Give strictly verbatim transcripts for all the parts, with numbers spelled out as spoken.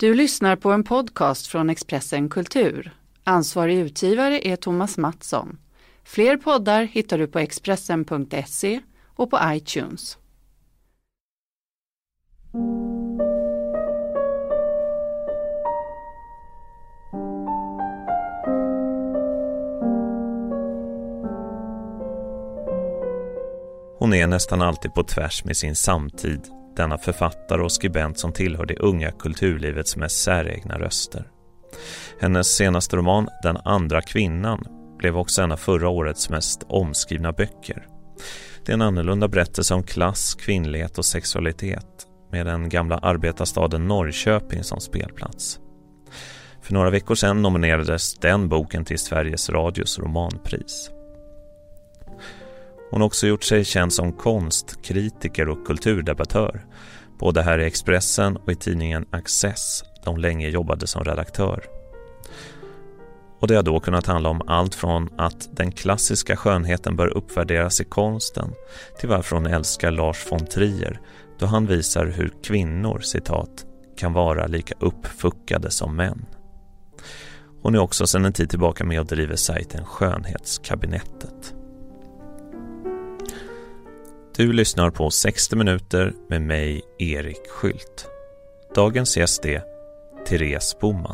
Du lyssnar på en podcast från Expressen Kultur. Ansvarig utgivare är Thomas Mattsson. Fler poddar hittar du på expressen punkt se och på iTunes. Hon är nästan alltid på tvärs med sin samtid, denna författare och skribent som tillhör det unga kulturlivets mest säregna röster. Hennes senaste roman, Den andra kvinnan, blev också en av förra årets mest omskrivna böcker. Det är en annorlunda berättelse om klass, kvinnlighet och sexualitet, med den gamla arbetarstaden Norrköping som spelplats. För några veckor sedan nominerades den boken till Sveriges Radios romanpris. Hon har också gjort sig känd som konstkritiker och kulturdebattör, både här i Expressen och i tidningen Access, de länge jobbade som redaktör. Och det har då kunnat handla om allt från att den klassiska skönheten bör uppvärderas i konsten till varför hon älskar Lars von Trier, då han visar hur kvinnor, citat, kan vara lika uppfuckade som män. Hon är också sedan en tid tillbaka med och driver sajten Skönhetskabinettet. Du lyssnar på sextio minuter med mig, Erik Skylt. Dagens gäst är Therese Boman.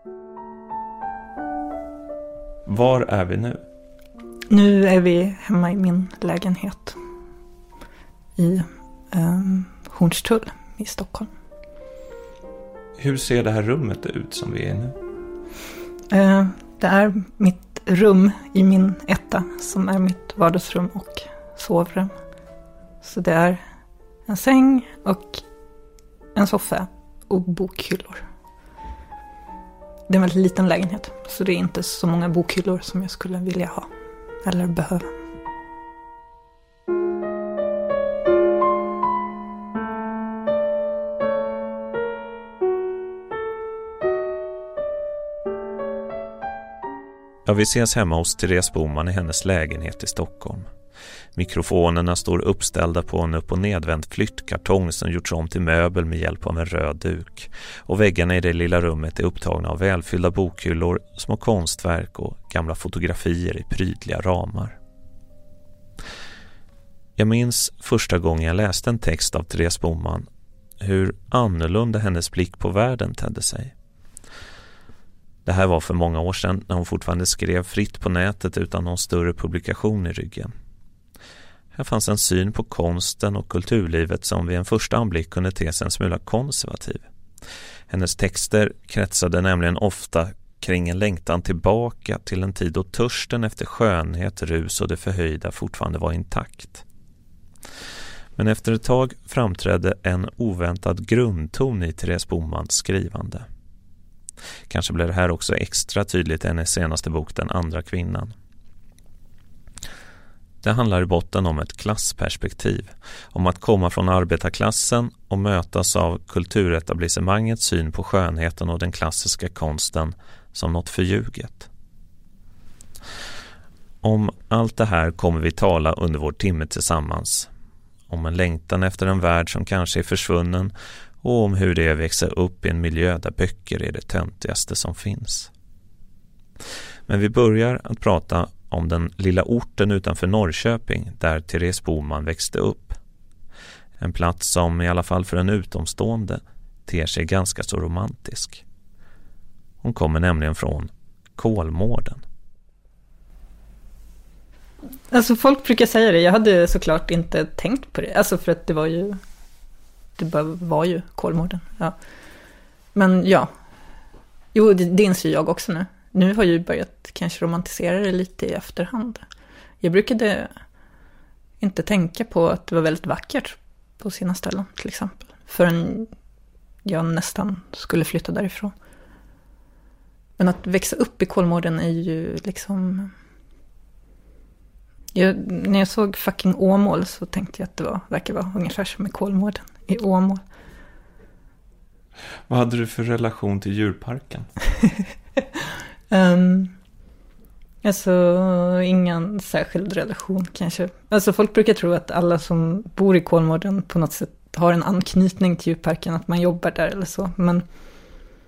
Var är vi nu? Nu är vi hemma i min lägenhet i um, Hornstull i Stockholm. Hur ser det här rummet ut som vi är nu? Uh, det är mitt rum i min etta som är mitt vardagsrum och sovrum. Så det är en säng och en soffa och bokhyllor. Det är en väldigt liten lägenhet, så det är inte så många bokhyllor som jag skulle vilja ha eller behöva. Ja, vi ses hemma hos Therese Boman i hennes lägenhet i Stockholm. Mikrofonerna står uppställda på en upp- och nedvänd flyttkartong som gjorts om till möbel med hjälp av en röd duk. Och väggarna i det lilla rummet är upptagna av välfyllda bokhyllor, små konstverk och gamla fotografier i prydliga ramar. Jag minns första gången jag läste en text av Therese Boman, hur annorlunda hennes blick på världen tedde sig. Det här var för många år sedan när hon fortfarande skrev fritt på nätet utan någon större publikation i ryggen. Här fanns en syn på konsten och kulturlivet som vid en första anblick kunde te sig en smula konservativ. Hennes texter kretsade nämligen ofta kring en längtan tillbaka till en tid då törsten efter skönhet, rus och det förhöjda fortfarande var intakt. Men efter ett tag framträdde en oväntad grundton i Therese Bomans skrivande. Kanske blev det här också extra tydligt i hennes senaste bok Den andra kvinnan. Det handlar i botten om ett klassperspektiv, om att komma från arbetarklassen och mötas av kulturetablissemangets syn på skönheten och den klassiska konsten som något förljuget. Om allt det här kommer vi tala under vår timme tillsammans. Om en längtan efter en värld som kanske är försvunnen och om hur det är att växa upp i en miljö där böcker är det töntigaste som finns. Men vi börjar att prata om den lilla orten utanför Norrköping där Therese Boman växte upp. En plats som i alla fall för en utomstående ter sig ganska så romantisk. Hon kommer nämligen från Kolmården. Alltså folk brukar säga det, jag hade såklart inte tänkt på det. Alltså för att det var ju det bara var ju Kolmården. Ja. Men ja, jo det, det inser jag också nu. Nu har jag ju börjat kanske romantisera det lite i efterhand. Jag brukade inte tänka på att det var väldigt vackert på sina ställen till exempel. Förrän jag nästan skulle flytta därifrån. Men att växa upp i Kolmården är ju liksom... Jag, när jag såg fucking Åmål så tänkte jag att det var, verkar vara ungefär som i Kolmården i Åmål. Vad hade du för relation till djurparken? um, alltså, ingen särskild relation kanske. Alltså folk brukar tro att alla som bor i Kolmården på något sätt har en anknytning till djurparken, att man jobbar där eller så. Men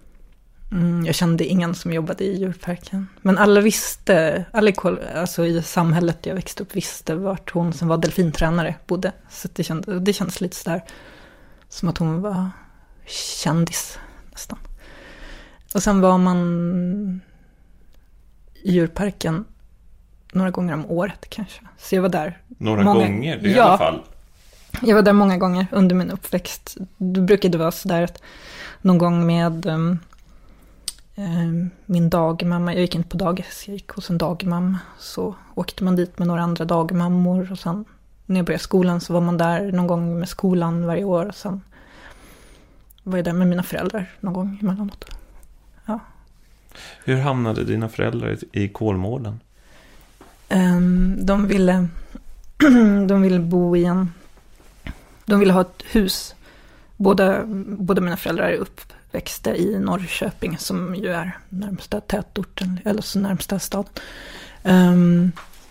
Mm, jag kände ingen som jobbade i djurparken. Men alla visste, alla alltså i samhället där jag växte upp visste vart hon som var delfintränare bodde. Så det, kände, det kändes lite sådär som att hon var kändis nästan. Och sen var man i djurparken några gånger om året kanske. Så jag var där. Några många, gånger? Det är ja, i alla fall. Jag var där många gånger under min uppväxt. Då brukade det vara sådär att någon gång med um, um, min dagmamma, jag gick inte på dagis, jag gick hos en dagmamma. Så åkte man dit med några andra dagmammor och sen när jag började skolan så var man där någon gång med skolan varje år. Och sen var jag där med mina föräldrar någon gång emellanåt. Ja. Hur hamnade dina föräldrar i Kolmården? Um, de ville de ville bo i en de ville ha ett hus. Båda, båda mina föräldrar är uppväxta i Norrköping som ju är närmsta tätorten eller så närmsta staden. Um,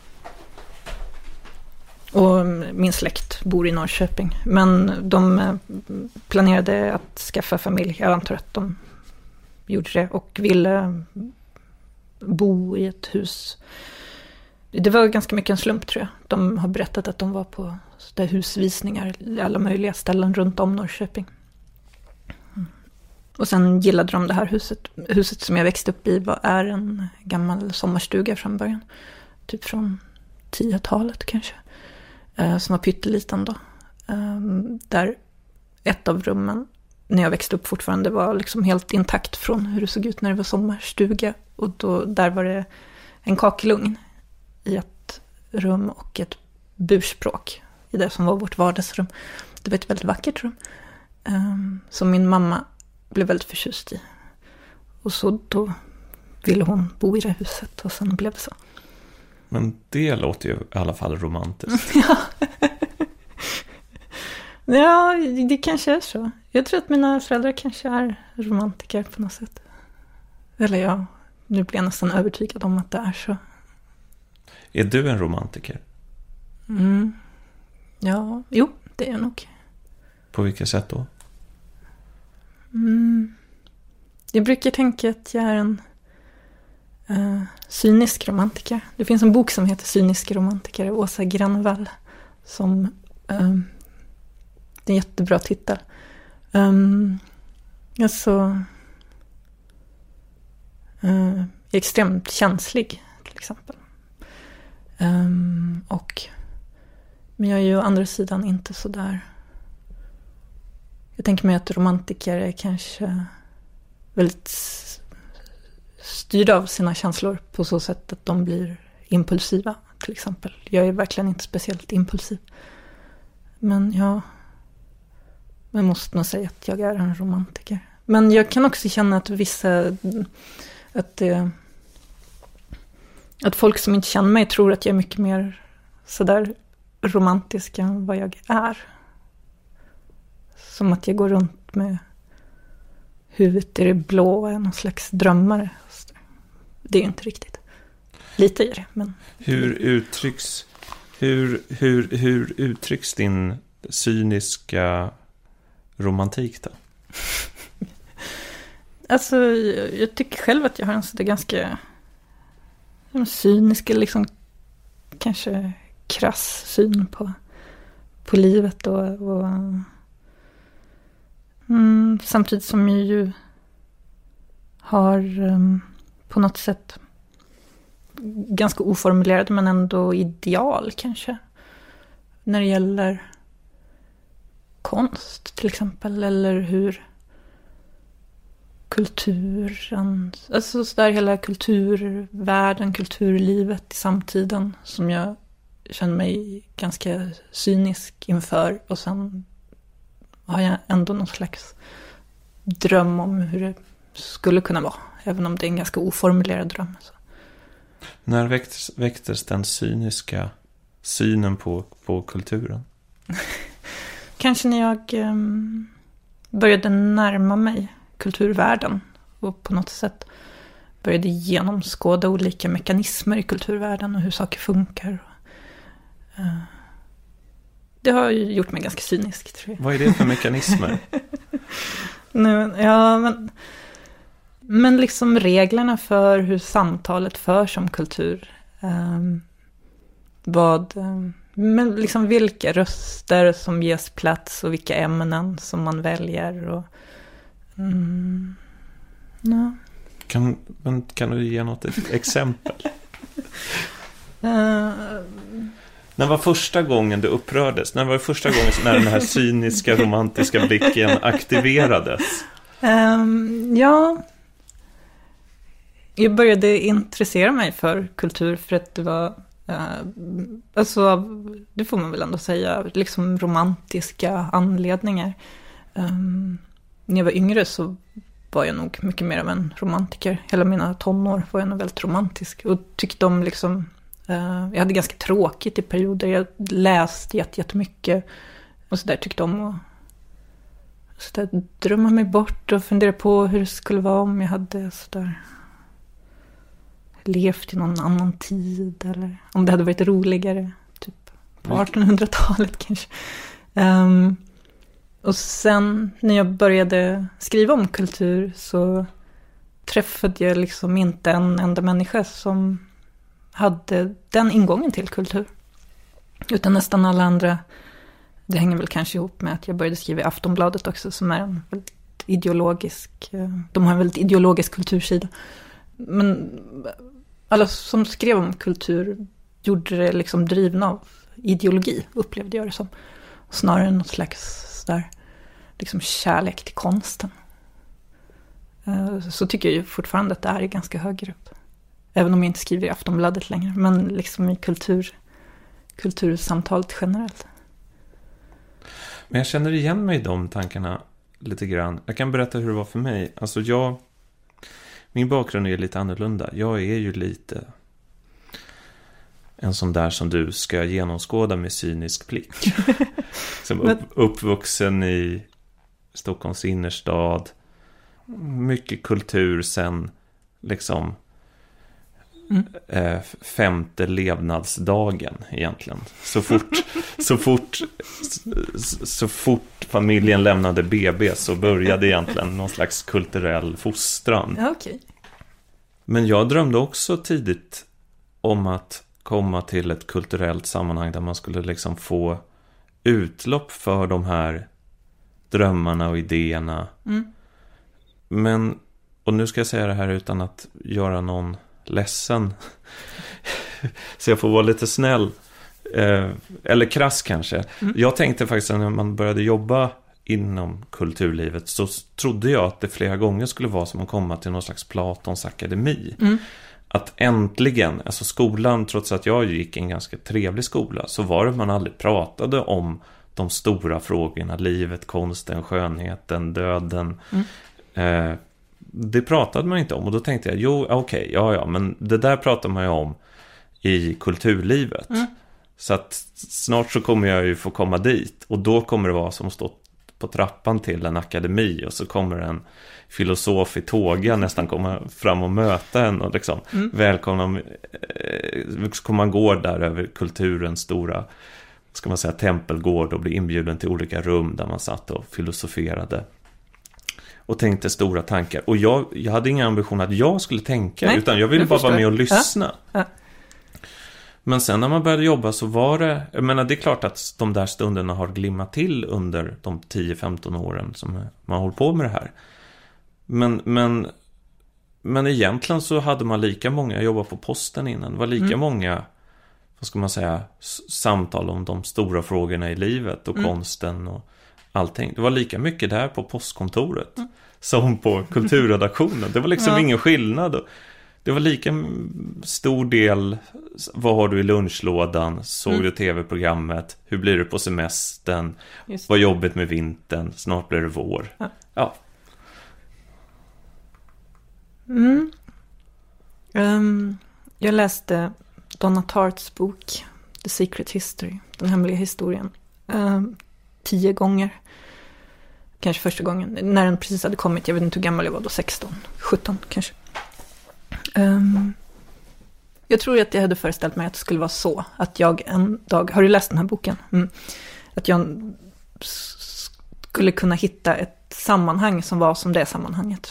och min släkt bor i Norrköping. Men de planerade att skaffa familj. Jag antar att de gjorde det och ville bo i ett hus. Det var ganska mycket en slump tror jag. De har berättat att de var på där husvisningar i alla möjliga ställen runt om Norrköping. Mm. Och sen gillade de det här huset. Huset som jag växte upp i var, är en gammal sommarstuga från början. Typ från tiotalet kanske. Eh, som var pytteliten då. Eh, där ett av rummen när jag växte upp fortfarande var liksom helt intakt från hur det såg ut när det var sommarstuga. Och då, där var det en kakelugn i ett rum och ett burspråk i det som var vårt vardagsrum. Det var ett väldigt vackert rum um, som min mamma blev väldigt förtjust i. Och så då ville hon bo i det huset och sen blev det så. Men det låter ju i alla fall romantiskt. Ja. Ja, det kanske är så. Jag tror att mina föräldrar kanske är romantiker på något sätt. Eller ja, nu blir jag nästan övertygad om att det är så. Är du en romantiker? Mm. Ja, jo, det är jag nog. På vilket sätt då? Mm. Jag brukar tänka att jag är en uh, cynisk romantiker. Det finns en bok som heter Cynisk romantiker av Åsa Grönvall. Som, uh, det är en jättebra titel. Um, alltså, uh, jag är extremt känslig till exempel. Um, och men jag är ju å andra sidan inte så där. Jag tänker mig att romantiker är kanske väldigt styrda av sina känslor på så sätt att de blir impulsiva till exempel. Jag är verkligen inte speciellt impulsiv. Men ja, jag måste nog säga att jag är en romantiker. Men jag kan också känna att vissa att det Att folk som inte känner mig tror att jag är mycket mer sådär romantisk än vad jag är. Som att jag går runt med huvudet i det blå och är någon slags drömmare. Det är ju inte riktigt. Lite är det, men... Hur uttrycks, hur, hur, hur uttrycks din cyniska romantik då? Alltså, jag, jag tycker själv att jag har en sådär ganska... en cynisk, liksom kanske krass syn på, på livet och, och mm, samtidigt som jag ju har um, på något sätt ganska oformulerade men ändå ideal kanske när det gäller konst till exempel eller hur kulturen, alltså så där hela kulturvärlden, kulturlivet i samtiden som jag känner mig ganska cynisk inför och sen har jag ändå någon slags dröm om hur det skulle kunna vara, även om det är en ganska oformulerad dröm. Så. När väcktes, väcktes den cyniska synen på, på kulturen? Kanske när jag um, började närma mig kulturvärlden och på något sätt började genomskåda olika mekanismer i kulturvärlden och hur saker funkar. Uh, det har ju gjort mig ganska cynisk, tror jag. Vad är det för mekanismer? nu, ja, men Men liksom reglerna för hur samtalet förs om kultur. Um, vad, um, men liksom vilka röster som ges plats och vilka ämnen som man väljer. Och, um, ja. kan, men kan du ge något exempel? uh, När var första gången du upprördes? När var första gången när den här cyniska, romantiska blicken aktiverades? Um, ja... Jag började intressera mig för kultur för att det var, eh, alltså, det får man väl ändå säga, liksom romantiska anledningar. Um, när jag var yngre så var jag nog mycket mer av en romantiker. Hela mina tonår var jag nog väldigt romantisk och tyckte om liksom, eh, jag hade ganska tråkigt i perioder. Jag läste jätte, jättemycket och så där tyckte om att så där, drömma mig bort och fundera på hur det skulle vara om jag hade så där levt i någon annan tid eller om det hade varit roligare typ på artonhundratalet kanske. Um, och sen när jag började skriva om kultur så träffade jag liksom inte en enda människa som hade den ingången till kultur. Utan nästan alla andra, det hänger väl kanske ihop med att jag började skriva i Aftonbladet också som är en väldigt ideologisk, de har en väldigt ideologisk kultursida. Men alla som skrev om kultur gjorde det liksom drivna av ideologi, upplevde jag det som. Snarare än något slags där, liksom kärlek till konsten. Så tycker jag ju fortfarande att det är i ganska hög grupp. Även om jag inte skriver i Aftonbladet längre. Men liksom i kultur, kultursamtalet generellt. Men jag känner igen mig i de tankarna lite grann. Jag kan berätta hur det var för mig. Alltså jag... Min bakgrund är lite annorlunda. Jag är ju lite en sån där som du ska genomskåda med cynisk blick. Som upp, uppvuxen i Stockholms innerstad. Mycket kultur sen liksom mm. eh, femte levnadsdagen egentligen. Så fort, så fort, så, så fort familjen lämnade B B så började egentligen någon slags kulturell fostran. Ja, okay. Men jag drömde också tidigt om att komma till ett kulturellt sammanhang där man skulle liksom få utlopp för de här drömmarna och idéerna. Mm. Men, och nu ska jag säga det här utan att göra någon ledsen. Så jag får vara lite snäll. Eh, eller krass kanske. Mm. Jag tänkte faktiskt att när man började jobba inom kulturlivet så trodde jag att det flera gånger skulle vara som att komma till någon slags Platons akademi. Mm. Att äntligen, alltså skolan, trots att jag gick i en ganska trevlig skola, så var det man aldrig pratade om de stora frågorna, livet, konsten, skönheten, döden. Mm. Eh, det pratade man inte om, och då tänkte jag, jo, okej, okay, ja, ja, men det där pratar man ju om i kulturlivet. Mm. Så att snart så kommer jag ju få komma dit, och då kommer det vara som att stå på trappan till en akademi, och så kommer en filosof i tåga nästan komma fram och möta en och liksom mm. välkomna, eh, kommer man gå där över kulturens stora, ska man säga, tempelgård och bli inbjuden till olika rum där man satt och filosoferade och tänkte stora tankar. Och jag, jag hade ingen ambition att jag skulle tänka, nej, utan jag ville bara vara med och lyssna. Ja. Ja. Men sen när man började jobba så var det, jag menar, det är klart att de där stunderna har glimmat till under de tio femton åren som man håller på med det här. Men, men, men egentligen så hade man lika många, jag jobbade på posten innan, det var lika mm. många, vad ska man säga, samtal om de stora frågorna i livet och mm. konsten och allting. Det var lika mycket där på postkontoret mm. som på kulturredaktionen. Det var liksom ja. ingen skillnad. Det var lika stor del, vad har du i lunchlådan, såg mm. du tv-programmet, hur blir det på semestern, vad jobbigt med vintern, snart blir det vår. Ja. ja. Mm. Um, jag läste Donna Tartts bok The Secret History, den hemliga historien, um, tio gånger. Kanske första gången, när den precis hade kommit, jag vet inte hur gammal jag var då, sexton, sjutton kanske. Um, jag tror att jag hade föreställt mig att det skulle vara så, att jag en dag, har du läst den här boken? Mm. Att jag skulle kunna hitta ett sammanhang som var som det sammanhanget.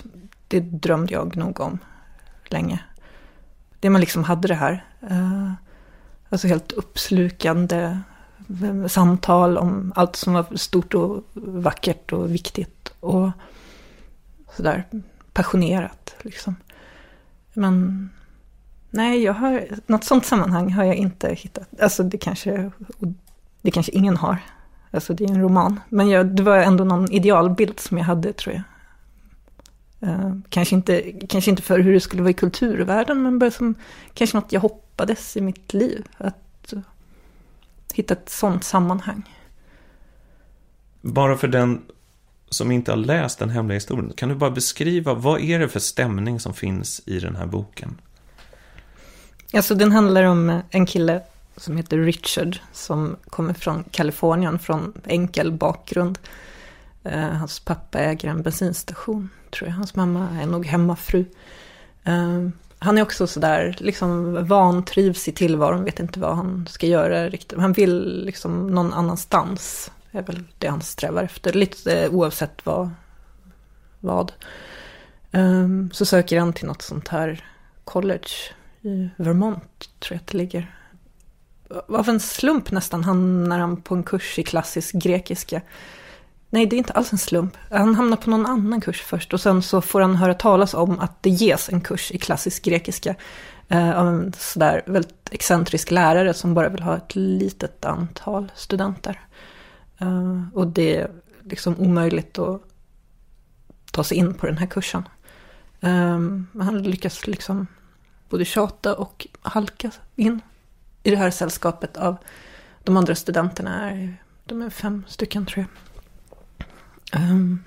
det drömde jag nog om länge. Det man liksom hade det här, eh, alltså helt uppslukande samtal om allt som var stort och vackert och viktigt och sådär passionerat liksom. Men nej, jag har något sånt sammanhang har jag inte hittat. Alltså det kanske det kanske ingen har. Alltså det är en roman, men jag, det var ändå någon idealbild som jag hade, tror jag. Uh, kanske inte kanske inte för hur det skulle vara i kulturvärlden, men bara som kanske något jag hoppades i mitt liv att uh, hitta ett sånt sammanhang. Bara för den som inte har läst Den hemliga historien, kan du bara beskriva vad är det för stämning som finns i den här boken? Alltså den handlar om en kille som heter Richard som kommer från Kalifornien, från enkel bakgrund. Uh, hans pappa äger en bensinstation, tror jag. Hans mamma är nog hemmafru. Uh, han är också sådär liksom vantrivs i tillvaron, vet inte vad han ska göra riktigt. Han vill liksom någon annanstans, är väl det han strävar efter, lite uh, oavsett vad. vad. Uh, så söker han till något sånt här college i Vermont, tror jag att det ligger. Av en slump nästan hamnar han på en kurs i klassisk grekiska. Nej, det är inte alls en slump. Han hamnar på någon annan kurs först och sen så får han höra talas om att det ges en kurs i klassisk grekiska eh, av en sådär väldigt excentrisk lärare som bara vill ha ett litet antal studenter. Eh, och det är liksom omöjligt att ta sig in på den här kursen. Eh, han lyckas liksom både tjata och halka in i det här sällskapet av de andra studenterna. Är, de är fem stycken, tror jag. Um,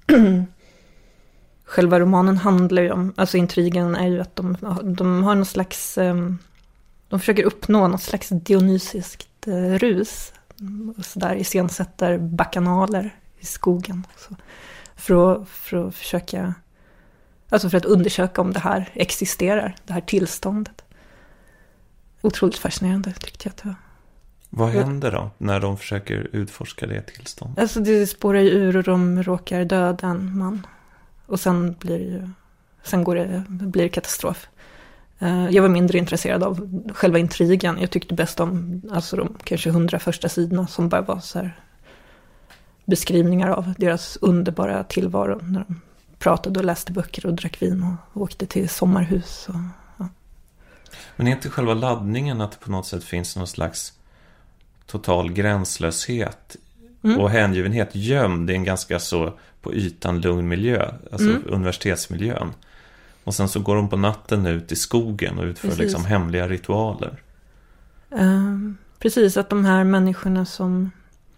själva romanen handlar ju om, alltså intrigen är ju att de, de har någon slags, um, de försöker uppnå något slags dionysiskt uh, rus och sådär iscensätter bakanaler i skogen så, för, att, för att försöka, alltså för att undersöka om det här existerar, det här tillståndet. Otroligt fascinerande tyckte jag att det var. Vad händer då när de försöker utforska det tillstånd? Alltså det spårar ju ur och de råkar döda en man. Och sen blir det ju, sen går det, blir det katastrof. Jag var mindre intresserad av själva intrigen. Jag tyckte bäst om alltså de kanske hundra första sidorna som bara var så här beskrivningar av deras underbara tillvaro när de pratade och läste böcker och drack vin och åkte till sommarhus. Och, ja. Men är inte själva laddningen att det på något sätt finns någon slags total gränslöshet mm. och hängivenhet gömd i en ganska så på ytan lugn miljö, alltså mm. universitetsmiljön. Och sen så går de på natten ut i skogen och utför precis. Liksom hemliga ritualer. Uh, precis, att de här människorna som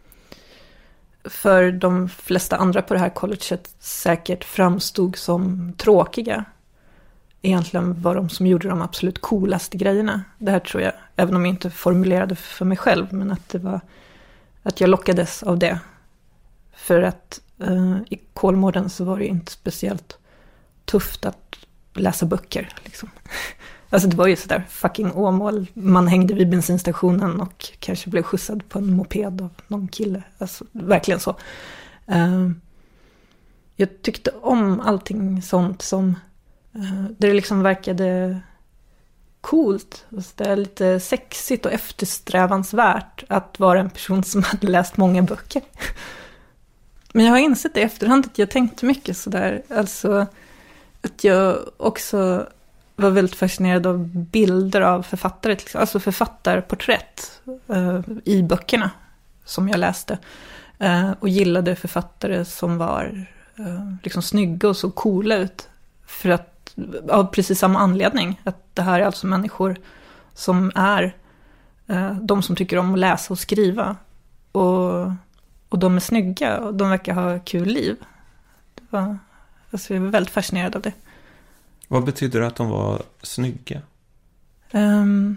för de flesta andra på det här colleget säkert framstod som tråkiga, egentligen var de som gjorde de absolut coolaste grejerna. Det här tror jag, även om jag inte formulerade för mig själv, men att det var att jag lockades av det. För att uh, i Kolmården så var det inte speciellt tufft att läsa böcker liksom. Alltså det var ju sådär fucking Åmål. Man hängde vid bensinstationen och kanske blev skjutsad på en moped av någon kille. Alltså verkligen så. Uh, jag tyckte om allting sånt som uh, där det liksom verkade coolt. Alltså det är lite sexigt och eftersträvansvärt att vara en person som hade läst många böcker. Men jag har insett i efterhand att jag tänkte mycket sådär. Alltså att jag också var väldigt fascinerad av bilder av författare, alltså författarporträtt uh, i böckerna som jag läste. Uh, och gillade författare som var uh, liksom snygga och så coola ut. För att, av precis samma anledning. Att det här är alltså människor som är uh, de som tycker om att läsa och skriva. Och, och de är snygga och de verkar ha kul liv. Det var, alltså jag var väldigt fascinerad av det. Vad betyder det att de var snygga? Um,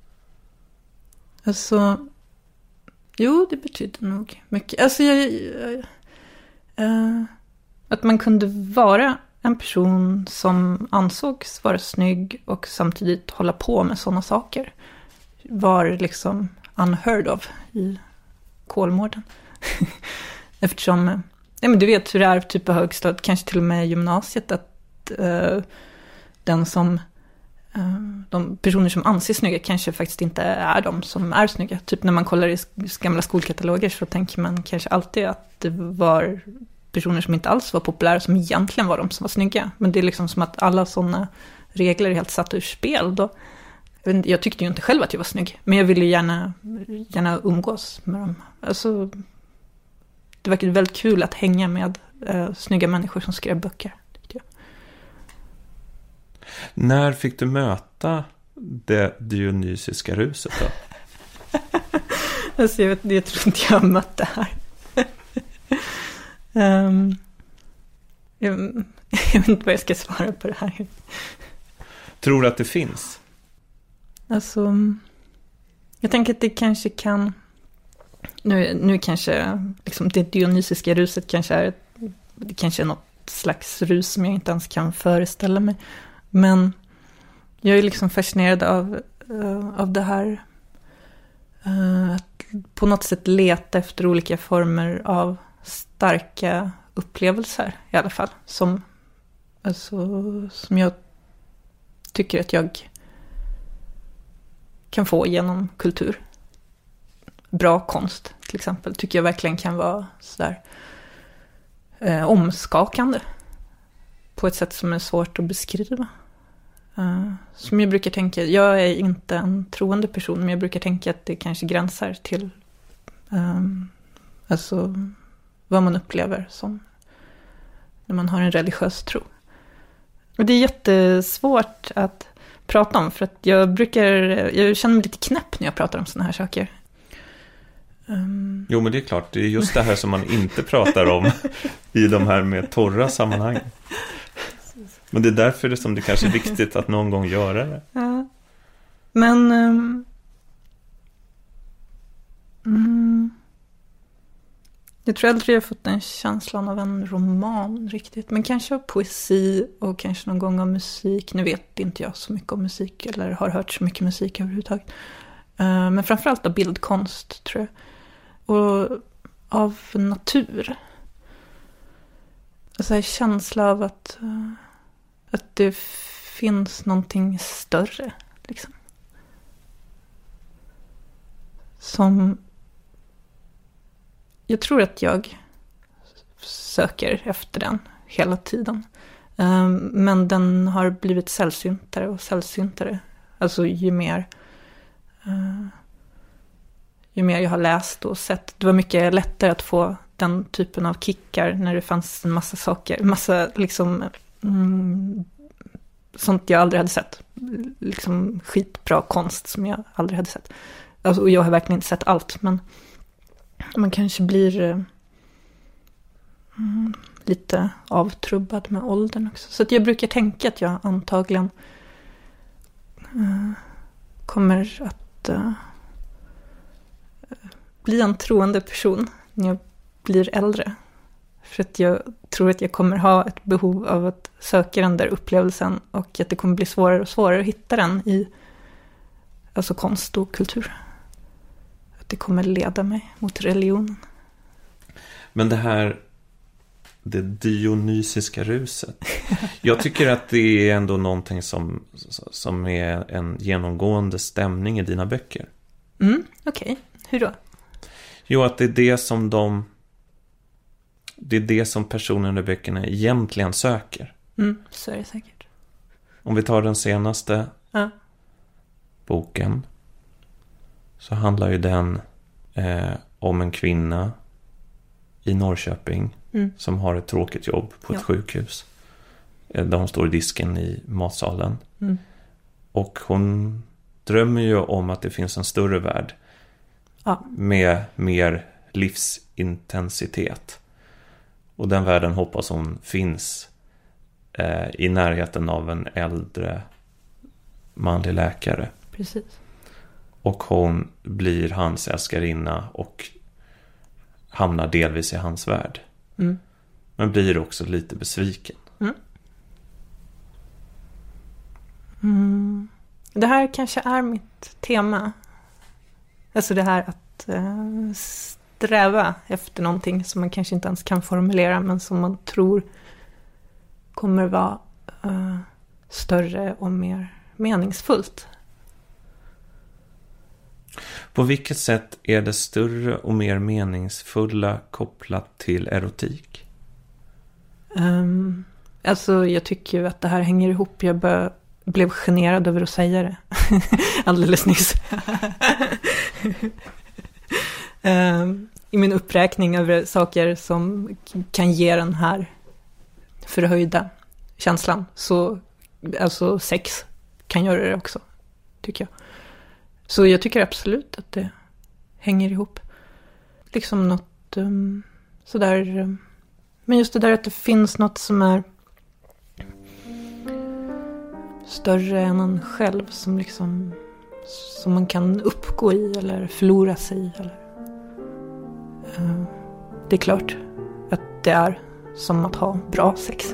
alltså, jo, det betyder nog mycket. Alltså, jag, jag, uh, att man kunde vara en person som ansågs vara snygg och samtidigt hålla på med sådana saker var liksom unheard of i Kolmården. Eftersom, ja, men du vet hur det är typ på högstad, kanske till och med gymnasiet, att att uh, den som uh, de personer som anses snygga kanske faktiskt inte är de som är snygga. Typ när man kollar i gamla skolkataloger så tänker man kanske alltid att det var personer som inte alls var populära som egentligen var de som var snygga. Men det är liksom som att alla sådana regler är helt satta ur spel då. Jag tyckte ju inte själv att jag var snygg, men jag ville gärna, gärna umgås med dem. Alltså, det verkade väldigt kul att hänga med uh, snygga människor som skrev böcker. Jag. När fick du möta det dionysiska ruset då? Alltså, jag, vet, jag tror inte jag har mött det här. um, jag, jag vet inte vad jag ska svara på det här. Tror du att det finns? Alltså, jag tänker att det kanske kan, nu, nu kanske liksom det dionysiska ruset kanske är, det kanske är något slags rus som jag inte ens kan föreställa mig. Men jag är liksom fascinerad av, uh, av det här, uh, att på något sätt leta efter olika former av starka upplevelser i alla fall. Som, alltså, som jag tycker att jag kan få genom kultur. Bra konst till exempel tycker jag verkligen kan vara sådär eh, omskakande på ett sätt som är svårt att beskriva. Uh, som jag brukar tänka, jag är inte en troende person, men jag brukar tänka att det kanske gränsar till um, alltså vad man upplever som när man har en religiös tro. Och det är jättesvårt att prata om, för att jag brukar, jag känner mig lite knäpp när jag pratar om såna här saker. Um... Jo, men det är klart, det är just det här som man inte pratar om i de här med torra sammanhang. Men det är därför det som det kanske är viktigt att någon gång göra det. Ja. Men um... Mm. jag tror aldrig jag har fått den känslan av en roman riktigt. Men kanske av poesi och kanske någon gång av musik. Nu vet inte jag så mycket om musik eller har hört så mycket musik överhuvudtaget. Uh, men framförallt av bildkonst tror jag. Och av natur. Alltså en känsla av att, uh, att det finns någonting större. Liksom. Som... Jag tror att jag söker efter den hela tiden. Um, men den har blivit sällsyntare och sällsyntare. Alltså ju mer, uh, ju mer jag har läst och sett. Det var mycket lättare att få den typen av kickar när det fanns en massa saker. Massa liksom mm, sånt jag aldrig hade sett. Liksom skitbra konst som jag aldrig hade sett. Alltså, och jag har verkligen inte sett allt, men man kanske blir eh, mm, lite avtrubbad med åldern också. Så att jag brukar tänka att jag antagligen eh, kommer att eh, bli en troende person när jag blir äldre. För att jag tror att jag kommer ha ett behov av att söka den där upplevelsen och att det kommer bli svårare och svårare att hitta den i alltså konst och kultur. Det kommer leda mig mot religionen. Men det här, det dionysiska ruset. Jag tycker att det är ändå någonting som, som är en genomgående stämning i dina böcker. Mm, okej. Okay. Hur då? Jo, att det är det som de... Det är det som personerna i böckerna egentligen söker. Mm, så är det säkert. Om vi tar den senaste ja. boken, så handlar ju den eh, om en kvinna i Norrköping mm. som har ett tråkigt jobb på ett ja. sjukhus. Eh, där hon står i disken i matsalen. Mm. Och hon drömmer ju om att det finns en större värld ja. med mer livsintensitet. Och den världen hoppas hon finns eh, i närheten av en äldre manlig läkare. Precis. Och hon blir hans älskarinna och hamnar delvis i hans värld. Mm. Men blir också lite besviken. Mm. Mm. Det här kanske är mitt tema. Alltså det här att eh, sträva efter någonting som man kanske inte ens kan formulera, men som man tror kommer vara uh, större och mer meningsfullt. På vilket sätt är det större och mer meningsfulla kopplat till erotik? Um, alltså jag tycker ju att det här hänger ihop. Jag bör, blev generad över att säga det alldeles nyss. um, I min uppräkning över saker som kan ge den här förhöjda känslan, så alltså sex kan göra det också, tycker jag. Så jag tycker absolut att det hänger ihop. Liksom något um, sådär. Um, men just det där att det finns något som är större än en själv. Som liksom, som man kan uppgå i eller förlora sig i. Eller, uh, det är klart att det är som att ha bra sex.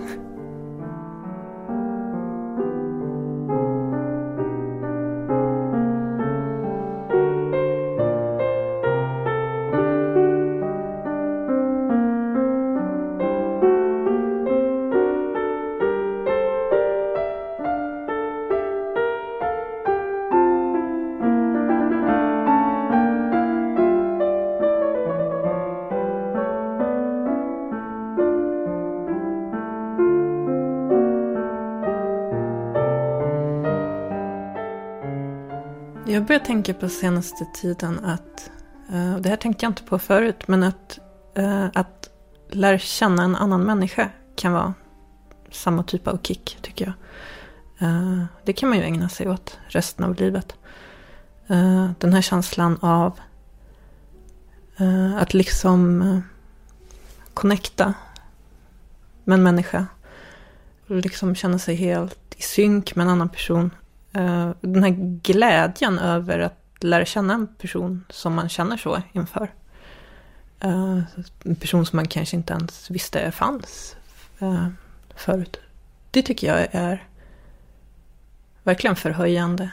Jag börjar tänka på senaste tiden att, och det här tänkte jag inte på förut, men att, att lära känna en annan människa kan vara samma typ av kick, tycker jag. Det kan man ju ägna sig åt resten av livet. Den här känslan av att liksom connecta med en människa och liksom känna sig helt i synk med en annan person. Uh, den här glädjen över att lära känna en person som man känner så inför. Uh, en person som man kanske inte ens visste fanns uh, förut. Det tycker jag är verkligen förhöjande.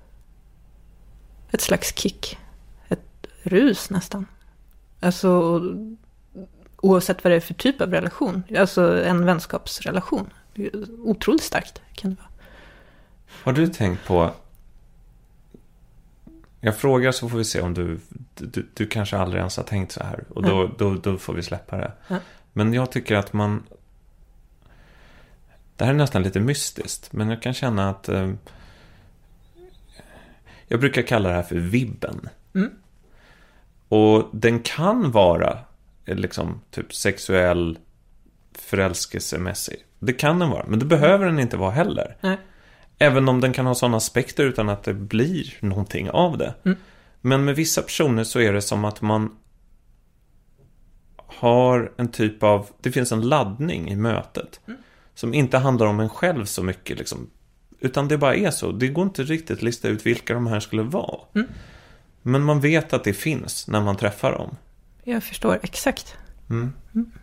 Ett slags kick. Ett rus nästan. Alltså oavsett vad det är för typ av relation. Alltså en vänskapsrelation. Otroligt starkt kan det vara. Har du tänkt på... Jag frågar så får vi se om du... Du, du kanske aldrig ens har tänkt så här. Och då, mm. då, då får vi släppa det. Mm. Men jag tycker att man... Det här är nästan lite mystiskt. Men jag kan känna att... Eh, jag brukar kalla det här för vibben. Mm. Och den kan vara liksom typ sexuell förälskelsemässig. Det kan den vara. Men det behöver den inte vara heller. Mm. Även om den kan ha sådana aspekter utan att det blir någonting av det. Mm. Men med vissa personer så är det som att man har en typ av... Det finns en laddning i mötet. Mm. Som inte handlar om en själv så mycket. Liksom, utan det bara är så. Det går inte riktigt att lista ut vilka de här skulle vara. Mm. Men man vet att det finns när man träffar dem. Jag förstår exakt. Mm. Mm.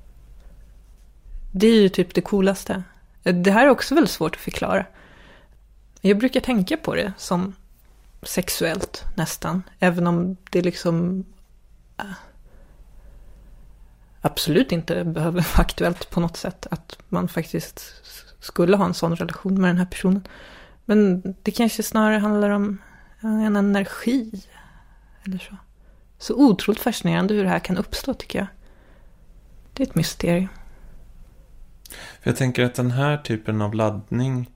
Det är ju typ det coolaste. Det här är också väldigt svårt att förklara. Jag brukar tänka på det som sexuellt nästan. Även om det liksom äh, absolut inte behöver vara aktuellt på något sätt. Att man faktiskt skulle ha en sån relation med den här personen. Men det kanske snarare handlar om en energi. Eller så. Så otroligt fascinerande hur det här kan uppstå, tycker jag. Det är ett mysterium. Jag tänker att den här typen av laddning...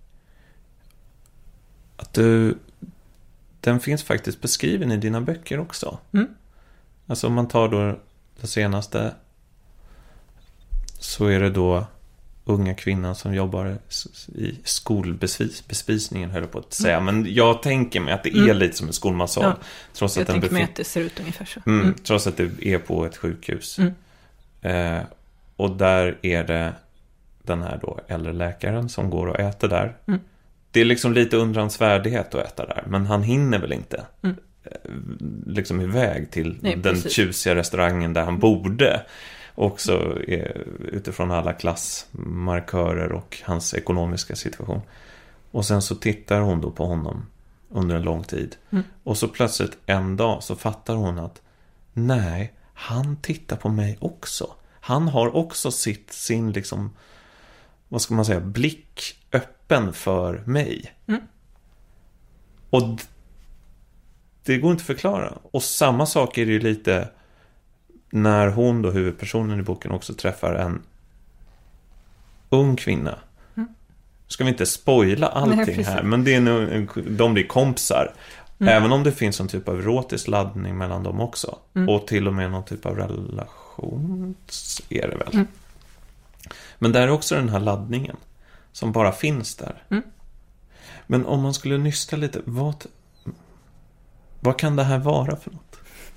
Att du, den finns faktiskt beskriven i dina böcker också. Mm. Alltså om man tar då det senaste, så är det då unga kvinnan som jobbar i skolbespisningen, höll jag på att säga. Mm. Men jag tänker mig att det är mm. lite som en skolmassal. Ja. Trots jag att den tänker befin- mig att det ser ut ungefär så. Mm. Mm. Trots att det är på ett sjukhus. Mm. Eh, och där är det den här då äldre läkaren som går och äter där. Mm. Det är liksom lite undrans värdighet att äta där. Men han hinner väl inte mm. liksom iväg till Nej, den precis. tjusiga restaurangen där han borde. Också utifrån alla klassmarkörer och hans ekonomiska situation. Och sen så tittar hon då på honom under en lång tid. Mm. Och så plötsligt en dag så fattar hon att nej, han tittar på mig också. Han har också sitt, sin liksom, vad ska man säga, blick öppen för mig. Mm. Och d- det går inte att förklara. Och samma sak är det ju lite när hon då, huvudpersonen i boken, också träffar en ung kvinna. Mm. Ska vi inte spoila allting Nej, här, men det är nu, de blir kompisar. Mm. Även om det finns en typ av erotisk laddning mellan dem också. Mm. Och till och med någon typ av relation är det väl. Mm. Men där är också den här laddningen som bara finns där. Mm. Men om man skulle nysta lite, vad, vad kan det här vara för något?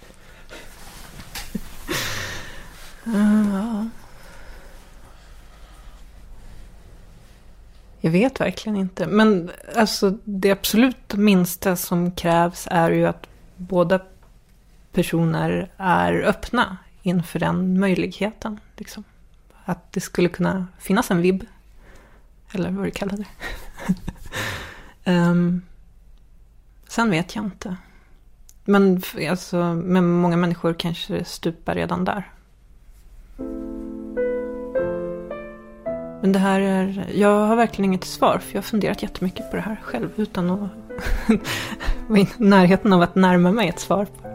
Uh, jag vet verkligen inte. Men alltså, det absolut minsta som krävs är ju att båda personer är öppna inför den möjligheten. Liksom. Att det skulle kunna finnas en vibb. Eller vad du kallar det. um, sen vet jag inte. Men alltså, med många människor kanske stupar redan där. Men det här är... Jag har verkligen inget svar. För jag har funderat jättemycket på det här själv. Utan att vara i närheten av att närma mig ett svar på.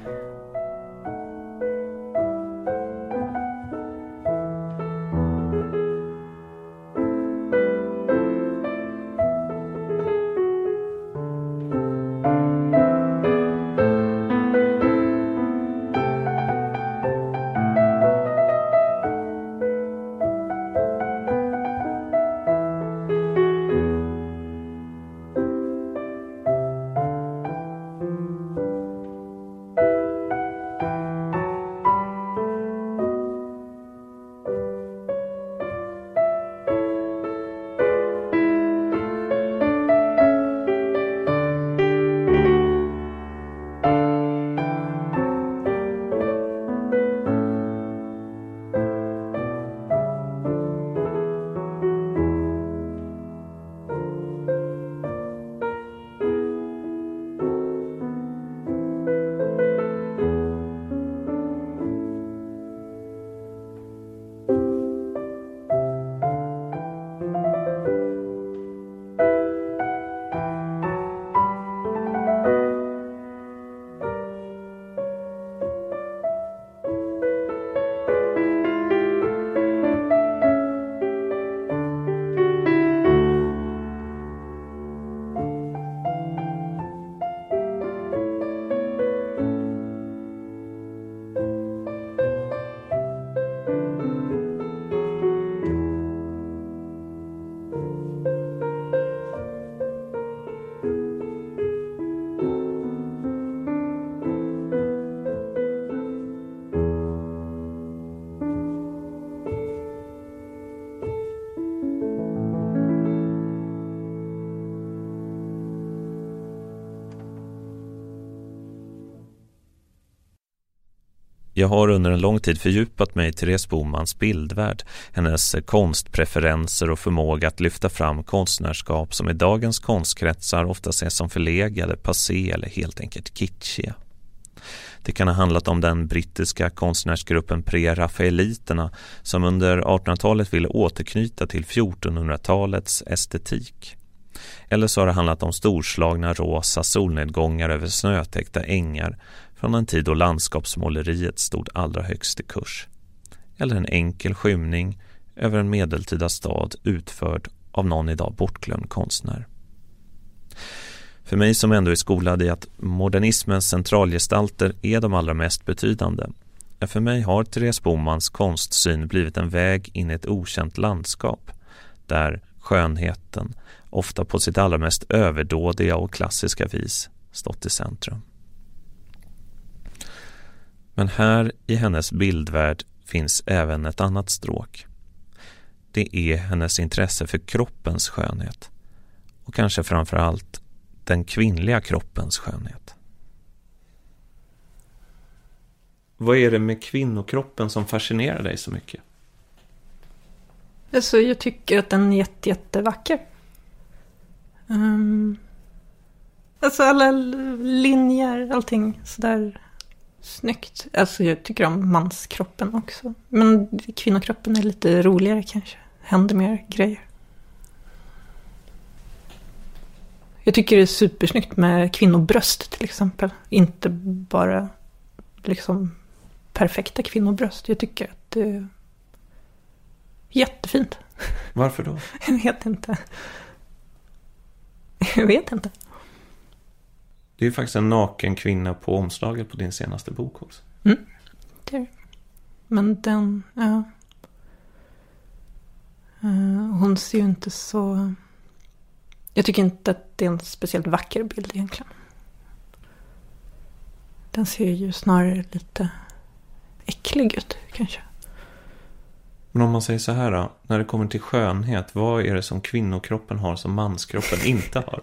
Jag har under en lång tid fördjupat mig i Therese Bomans bildvärld, hennes konstpreferenser och förmåga att lyfta fram konstnärskap som i dagens konstkretsar ofta ses som förlegade, passé eller helt enkelt kitschiga. Det kan ha handlat om den brittiska konstnärsgruppen Pre-Raphaeliterna som under artonhundratalet ville återknyta till fjortonhundratalets estetik. Eller så har det handlat om storslagna rosa solnedgångar över snötäckta ängar från en tid då landskapsmåleriet stod allra högst i kurs. Eller en enkel skymning över en medeltida stad utförd av någon idag bortglömd konstnär. För mig som ändå är skolad i att modernismens centralgestalter är de allra mest betydande, för mig har Therese Bomans konstsyn blivit en väg in i ett okänt landskap där skönheten, ofta på sitt allra mest överdådiga och klassiska vis, stått i centrum. Men här i hennes bildvärld finns även ett annat stråk. Det är hennes intresse för kroppens skönhet och kanske framförallt den kvinnliga kroppens skönhet. Vad är det med kvinnokroppen som fascinerar dig så mycket? Alltså, jag tycker att den är jätte, jättevacker. Um, alltså alla linjer, allting sådär snyggt. Alltså jag tycker om manskroppen också. Men kvinnokroppen är lite roligare kanske. Händer mer grejer. Jag tycker det är supersnyggt med kvinnobröst till exempel. Inte bara liksom perfekta kvinnobröst. Jag tycker att det är jättefint. Varför då? Jag vet inte. Jag vet inte. Det är faktiskt en naken kvinna på omslaget på din senaste bok också. Mm, det är det. Men den, ja. Uh, hon ser ju inte så... Jag tycker inte att det är en speciellt vacker bild egentligen. Den ser ju snarare lite äcklig ut kanske. Men om man säger så här då, när det kommer till skönhet, vad är det som kvinnokroppen har som manskroppen inte har?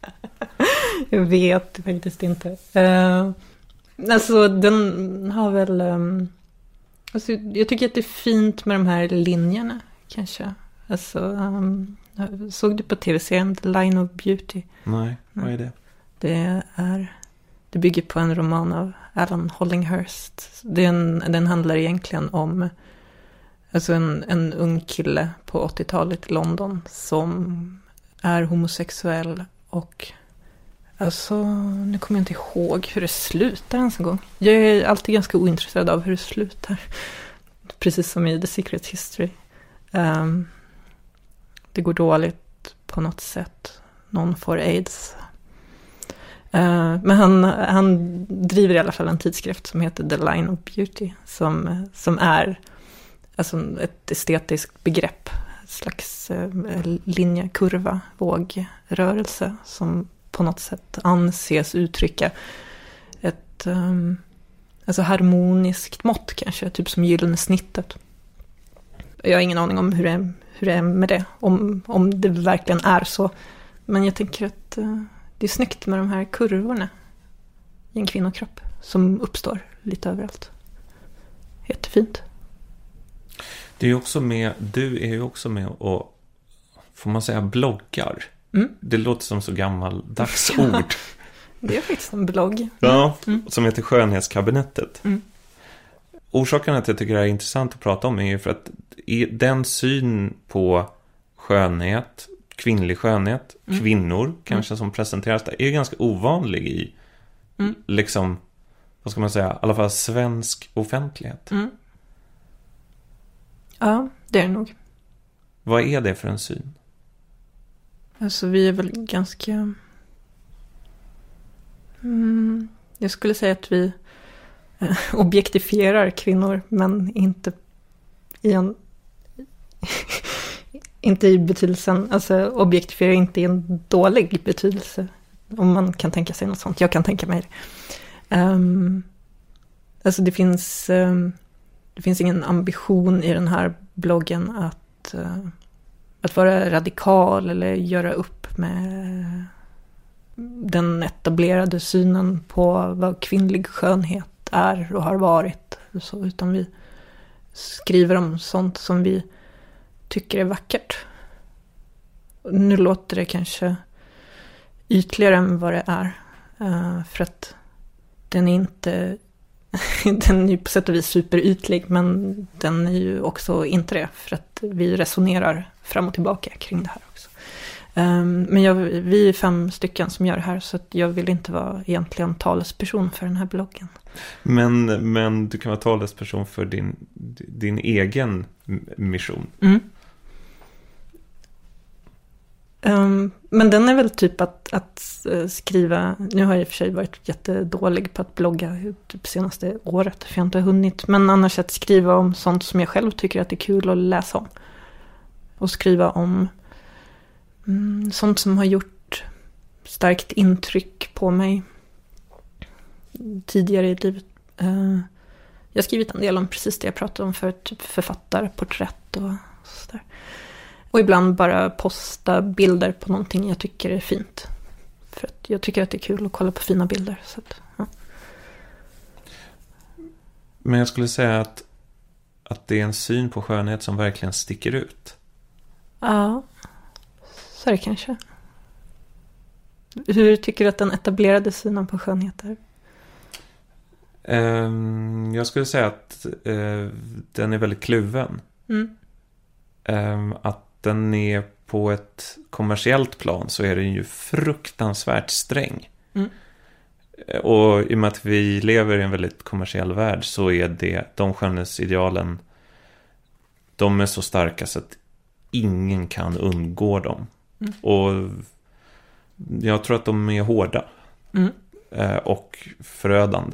Jag vet faktiskt inte. Uh, alltså den har väl... Um, alltså, jag tycker att det är fint med de här linjerna kanske. Alltså, um, såg du på tv-serien The Line of Beauty? Nej, vad är det? Det är... Det bygger på en roman av Alan Hollinghurst. Den, den handlar egentligen om alltså en, en ung kille på åttiotalet i London som är homosexuell och alltså, nu kommer jag inte ihåg hur det slutar ens en gång. Jag är alltid ganska ointresserad av hur det slutar. Precis som i The Secret History. Um, det går dåligt på något sätt. Någon får AIDS. Uh, men han, han driver i alla fall en tidskrift som heter The Line of Beauty. Som, som är alltså ett estetiskt begrepp. En slags uh, linje, kurva, vågrörelse. Som på något sätt anses uttrycka ett um, alltså harmoniskt mått kanske. Typ som gyllene snittet. Jag har ingen aning om hur det är, hur det är med det. Om, om det verkligen är så. Men jag tänker att uh, det är snyggt med de här kurvorna i en kvinnokropp som uppstår lite överallt. Jättefint. Det är ju också med, du är ju också med och, får man säga, bloggar. Mm. Det låter som så gammaldags ord. Det är faktiskt en blogg. Ja, mm. som heter Skönhetskabinettet. Mm. Orsaken att jag tycker det är intressant att prata om är ju för att den syn på skönhet, kvinnlig skönhet, mm. kvinnor kanske mm. som presenteras där, är ganska ovanlig i mm. liksom, vad ska man säga, i alla fall svensk offentlighet. Mm. Ja, det är det nog. Vad är det för en syn? Alltså vi är väl ganska... Mm, jag skulle säga att vi eh, objektifierar kvinnor, men inte i en... inte i betydelsen... Alltså objektifiera inte i en dålig betydelse. Om man kan tänka sig något sånt. Jag kan tänka mig det. Um, alltså det finns... Um, det finns ingen ambition i den här bloggen att... Uh, att vara radikal eller göra upp med den etablerade synen på vad kvinnlig skönhet är och har varit. Så, utan vi skriver om sånt som vi tycker är vackert. Nu låter det kanske ytligare än vad det är. Uh, för att den är inte... den är ju på sätt och vis superytlig, men den är ju också inte det, för att vi resonerar fram och tillbaka kring det här också. Um, men jag, vi är fem stycken som gör det här, så att jag vill inte vara egentligen talesperson för den här bloggen. Men, men du kan vara talesperson för din, din egen mission. Mm. Um, men den är väl typ att, att skriva, nu har jag i och för sig varit jättedålig på att blogga typ senaste året, för jag har inte hunnit, men annars att skriva om sånt som jag själv tycker att det är kul att läsa om. Och skriva om mm, sånt som har gjort starkt intryck på mig tidigare i livet. Uh, jag har skrivit en del om precis det jag pratade om för typ författarporträtt och sådär. Och ibland bara posta bilder på någonting jag tycker är fint. För att jag tycker att det är kul att kolla på fina bilder. Så att, ja. Men jag skulle säga att, att det är en syn på skönhet som verkligen sticker ut. Ja, så är det kanske. Hur tycker du att den etablerade synen på skönhet är? Um, jag skulle säga att uh, den är väldigt kluven. Mm. Um, att den är på ett kommersiellt plan så är den ju fruktansvärt sträng. Mm. Och i och med att vi lever i en väldigt kommersiell värld så är det, de skönhetsidealen, de är så starka så att ingen kan undgå dem. Mm. Och jag tror att de är hårda. Mm. Och förödande.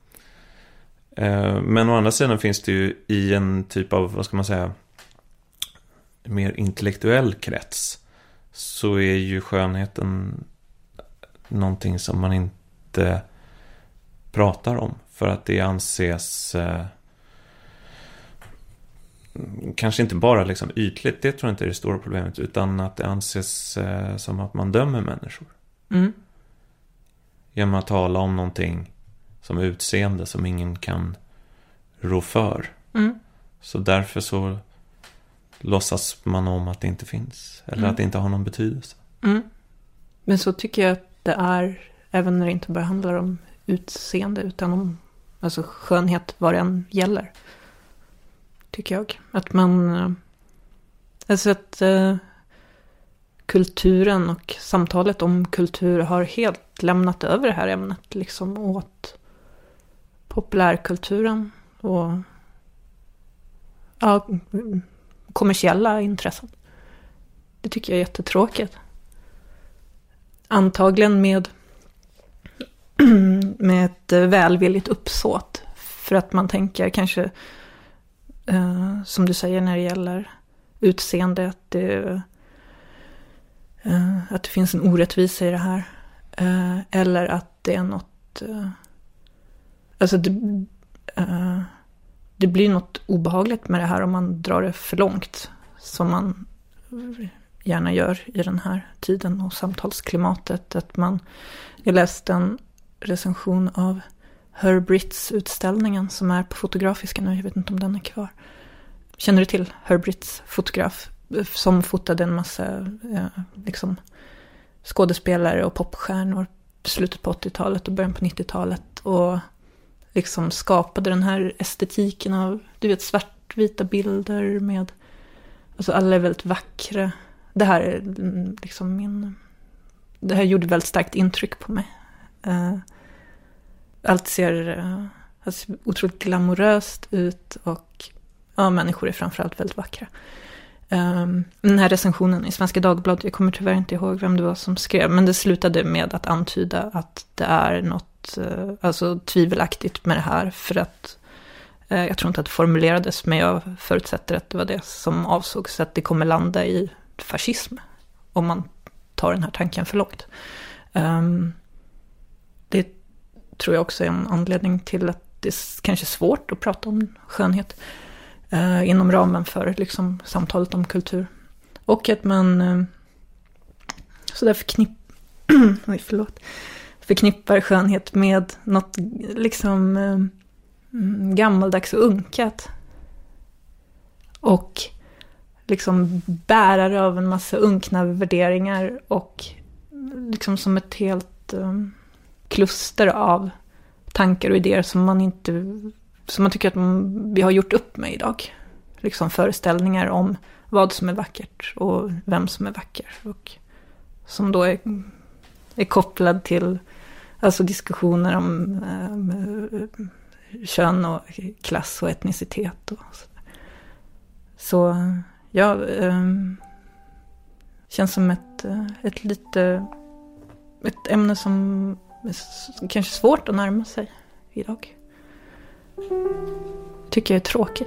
Men å andra sidan finns det ju i en typ av, vad ska man säga, mer intellektuell krets, så är ju skönheten någonting som man inte pratar om, för att det anses eh, kanske inte bara liksom ytligt, det tror jag inte är det stora problemet, utan att det anses eh, som att man dömer människor. Mm. Genom att tala om någonting som utseende som ingen kan rå för. Mm. Så därför så låtsas man om att det inte finns. Eller mm. att det inte har någon betydelse. Mm. Men så tycker jag att det är, även när det inte bara handlar om utseende utan om alltså skönhet, vad det än gäller. Tycker jag. Att man, alltså att uh, kulturen och samtalet om kultur har helt lämnat över det här ämnet liksom åt populärkulturen och ja, kommersiella intressen. Det tycker jag är jättetråkigt. Antagligen med med ett välvilligt uppsåt, för att man tänker kanske uh, som du säger när det gäller utseende att det, uh, att det finns en orättvisa i det här uh, eller att det är något uh, alltså det, uh, det blir något obehagligt med det här om man drar det för långt, som man gärna gör i den här tiden och samtalsklimatet. Att man, jag läste en recension av Herbritts utställningen som är på Fotografiska nu, jag vet inte om den är kvar. Känner du till Herbritts fotograf som fotade en massa ja, liksom skådespelare och popstjärnor i slutet på åttiotalet och början på nittiotalet och liksom skapade den här estetiken av, du vet, svartvita bilder med, alltså alla är väldigt vackra. Det här är liksom min, det här gjorde väldigt starkt intryck på mig. Uh, allt ser uh, alltså, otroligt glamoröst ut och ja, människor är framförallt väldigt vackra. Um, den här recensionen i Svenska Dagbladet, jag kommer tyvärr inte ihåg vem det var som skrev, men det slutade med att antyda att det är något uh, alltså tvivelaktigt med det här, för att uh, jag tror inte att det formulerades, men jag förutsätter att det var det som avsågs, att det kommer landa i fascism om man tar den här tanken för långt. Um, det tror jag också är en anledning till att det är kanske svårt att prata om skönhet uh, inom ramen för liksom, samtalet om kultur. Och att man uh, så där förknipp Oj, förlåt. förknippar skönhet med något liksom uh, gammaldags och unkat. Och liksom bärare av en massa unkna värderingar och liksom som ett helt um, kluster av tankar och idéer som man inte, som man tycker att man, vi har gjort upp med idag. Liksom föreställningar om vad som är vackert och vem som är vacker, och som då är, är kopplad till alltså diskussioner om um, kön och klass och etnicitet och så. Så ja, um, känns som ett, ett lite ett ämne som är kanske svårt att närma sig idag. Tycker jag är tråkigt.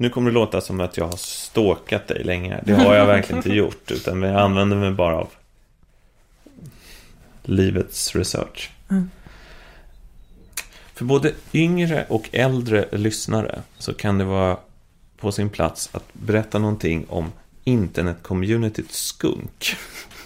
Nu kommer det låta som att jag har stalkat dig länge. Det har jag verkligen inte gjort, utan jag använder mig bara av livets research. Mm. För både yngre och äldre lyssnare så kan det vara på sin plats att berätta någonting om internet-communityt Skunk.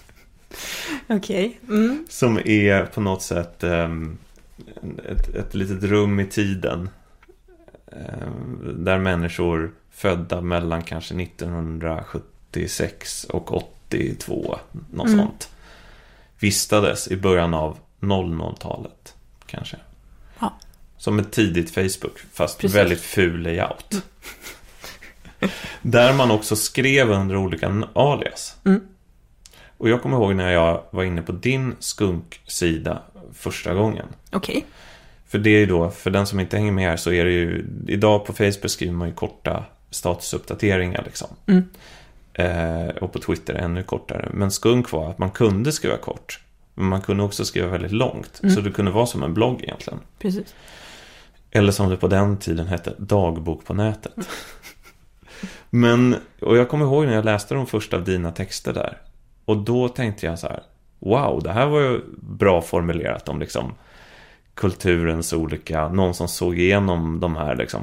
Okej. Okay. Mm. Som är på något sätt um, ett, ett litet rum i tiden um, där människor födda mellan kanske nittonhundrasjuttiosex och åttiotvå, något mm. sånt, vistades i början av noll noll-talet kanske. Ja. Som ett tidigt Facebook, fast Precis. Väldigt ful layout. Mm. Där man också skrev under olika alias. Mm. Och jag kommer ihåg när jag var inne på din Skunk-sida första gången. Okej. Okay. För det är då, för den som inte hänger med här, så är det ju, idag på Facebook skriver man ju korta statusuppdateringar liksom. Mm. Eh, och på Twitter ännu kortare. Men Skunk var att man kunde skriva kort, men man kunde också skriva väldigt långt. Mm. Så det kunde vara som en blogg egentligen. Precis. Eller som det på den tiden hette, dagbok på nätet. Mm. Men, och jag kommer ihåg när jag läste de första av dina texter där. Och då tänkte jag så här, wow, det här var ju bra formulerat om liksom kulturens olika, någon som såg igenom de här liksom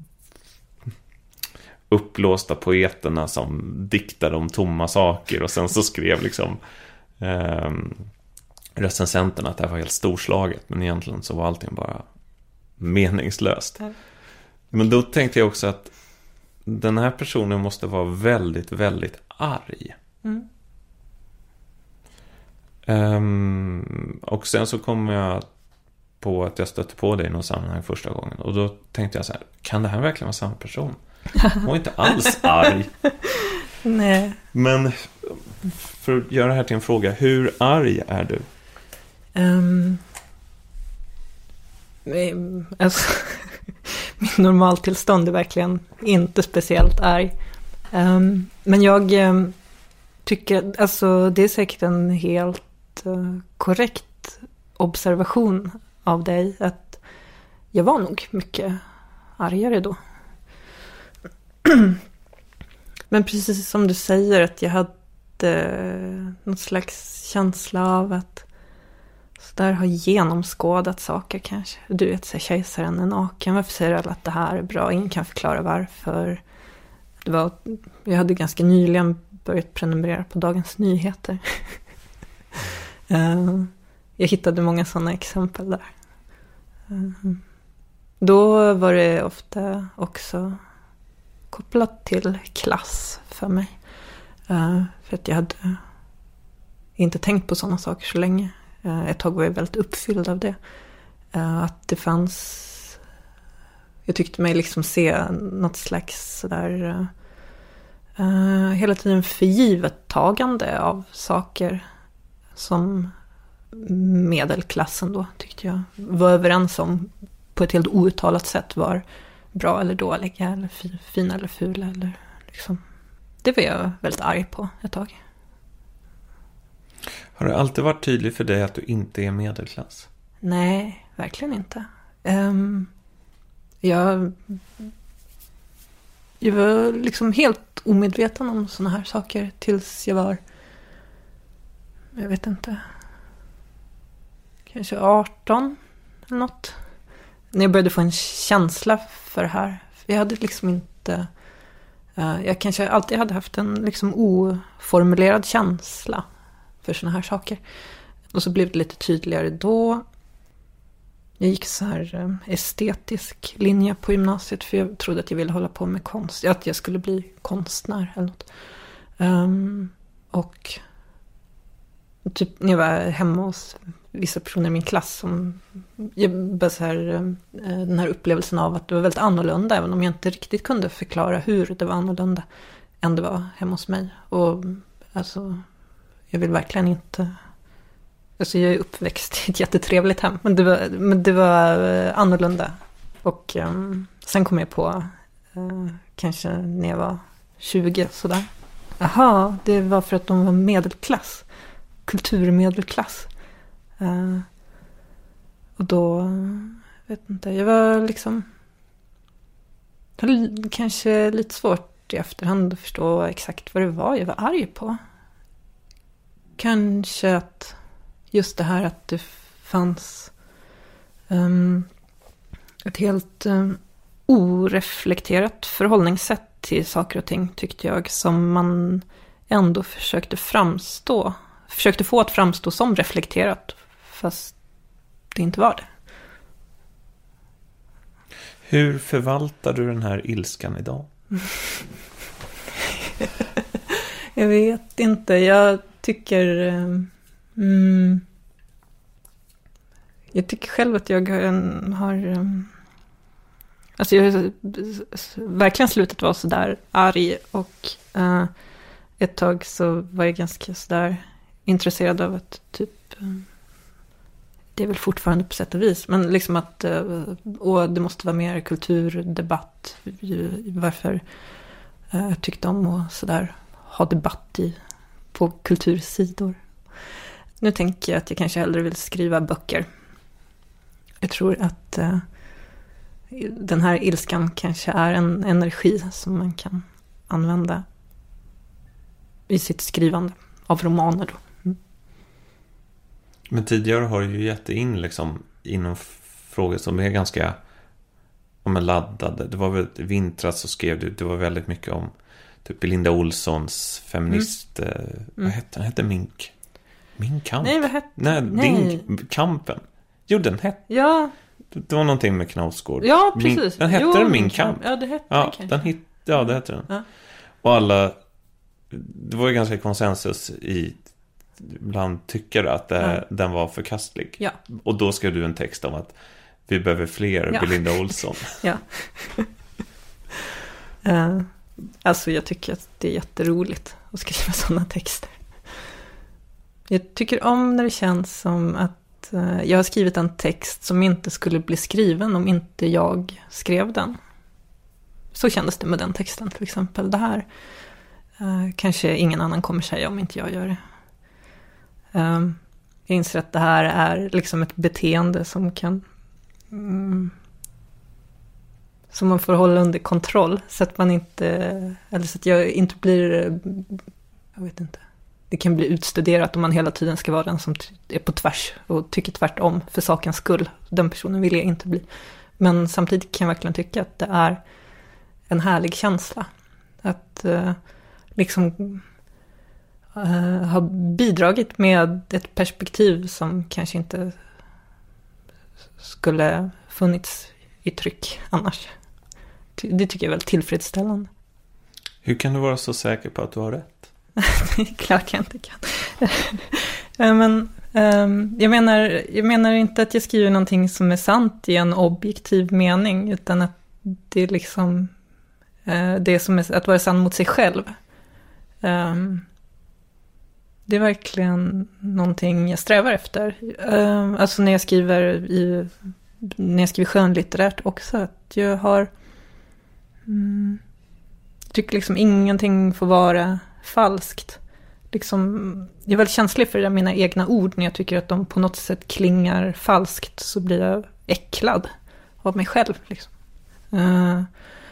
uppblåsta poeterna som diktade om tomma saker och sen så skrev liksom eh, recensenterna att det här var helt storslaget, men egentligen så var allting bara meningslöst. Men då tänkte jag också att den här personen måste vara väldigt, väldigt arg. Mm. Um, och sen så kom jag på att jag stötte på dig i någon sammanhang första gången. Och då tänkte jag så här, kan det här verkligen vara samma person? Hon var inte alls arg. Nej. Men för att göra det här till en fråga, hur arg är du? Um, alltså, min normaltillstånd är verkligen inte speciellt arg. Um, men jag um, tycker, alltså det är säkert en helt uh, korrekt observation av dig att jag var nog mycket argare då. Men precis som du säger att jag hade någon slags känsla av att så där har genomskådat saker kanske. Du vet, så kejsaren är naken. Varför säger alla att det här är bra? Ingen kan förklara varför. Det var, jag hade ganska nyligen börjat prenumerera på Dagens Nyheter. uh, jag hittade många sådana exempel där. Uh, då var det ofta också kopplat till klass för mig. Uh, för att jag hade inte tänkt på sådana saker så länge. Uh, ett tag var jag väldigt uppfylld av det. Uh, att det fanns... Jag tyckte mig liksom se något slags sådär... Uh, hela tiden förgivet tagande av saker som medelklassen då tyckte jag var överens om på ett helt outtalat sätt var bra eller dåliga eller fina eller fula eller liksom. Det var jag väldigt arg på ett tag. Har det alltid varit tydligt för dig att du inte är medelklass? Nej, verkligen inte. Um, jag, jag var liksom helt omedveten om såna här saker tills jag var, jag vet inte, kanske arton eller något. När jag började få en känsla för det här. Jag hade liksom inte... Uh, jag kanske alltid hade haft en liksom oformulerad känsla för såna här saker. Och så blev det lite tydligare då. Jag gick så här uh, estetisk linje på gymnasiet för jag trodde att jag ville hålla på med konst. Att jag skulle bli konstnär eller något. Um, och typ när jag var hemma hos vissa personer i min klass som jag bara så här, den här upplevelsen av att det var väldigt annorlunda, även om jag inte riktigt kunde förklara hur det var annorlunda än det var hemma hos mig. Och alltså, jag vill verkligen inte, alltså jag är uppväxt i ett jättetrevligt hem, men det var, men det var annorlunda. Och um, sen kom jag på uh, kanske när jag var tjugo sådär. Jaha, det var för att de var medelklass, kulturmedelklass. Uh, och då vet inte, jag var liksom Det är kanske lite svårt i efterhand att förstå exakt vad det var jag var arg på. Kanske att just det här att det fanns um, ett helt um, oreflekterat förhållningssätt till saker och ting, tyckte jag, som man ändå försökte framstå, försökte få att framstå som reflekterat, fast det inte var det. Hur förvaltar du den här ilskan idag? Jag vet inte. Jag tycker... Mm, jag tycker själv att jag har... Alltså jag har verkligen slutat vara så där arg. Och uh, ett tag så var jag ganska så där intresserad av att typ... Uh, det är väl fortfarande på sätt och vis. Men liksom att och det måste vara mer kulturdebatt. Varför jag tyckte om att sådär ha debatt i, på kultursidor. Nu tänker jag att jag kanske hellre vill skriva böcker. Jag tror att uh, den här ilskan kanske är en energi som man kan använda i sitt skrivande av romaner då. Men tidigare har du ju gett in liksom inom frågor som är ganska om en laddade. Det var väl vintras så skrev du, det var väldigt mycket om typ Linda Olssons feminist, mm. eh, vad hette den? Hette Mink? Min kamp? Nej, vad hette? Nej, Nej. Din kampen. Jo, den hette. Ja. Det var någonting med Knausgård. Ja, precis. Min, den hette jo, den Min kamp. Ja, det hette ja, den den hit, Ja, det hette den. Ja. Och alla, det var ju ganska konsensus i bland tyckare att det, ja. den var förkastlig. Ja. Och då skrev du en text om att vi behöver fler ja. Belinda Olsson. Ja. uh, alltså jag tycker att det är jätteroligt att skriva sådana texter. Jag tycker om när det känns som att uh, jag har skrivit en text som inte skulle bli skriven om inte jag skrev den. Så kändes det med den texten till exempel. Det här uh, kanske ingen annan kommer säga om inte jag gör det. Um, jag inser att det här är liksom ett beteende som kan mm, som man får hålla under kontroll så att man inte eller så att jag inte blir jag vet inte det kan bli utstuderat om man hela tiden ska vara den som är på tvärs och tycker tvärtom för sakens skull. Den personen vill jag inte bli. Men samtidigt kan jag verkligen tycka att det är en härlig känsla att uh, liksom Uh, har bidragit med ett perspektiv som kanske inte skulle funnits i tryck annars. Det tycker jag är väldigt tillfredsställande. Hur kan du vara så säker på att du har rätt? Det är klart jag inte kan. uh, men um, jag, menar, jag menar inte att jag skriver någonting som är sant i en objektiv mening, utan att det är liksom uh, det som är att vara sann mot sig själv. Um, Det är verkligen någonting jag strävar efter. Uh, alltså när jag skriver i, när jag skriver skönlitterärt också. Att jag har mm, tycker liksom ingenting får vara falskt. Liksom, jag är väldigt känslig för mina egna ord. När jag tycker att de på något sätt klingar falskt så blir jag äcklad av mig själv. Liksom. Uh,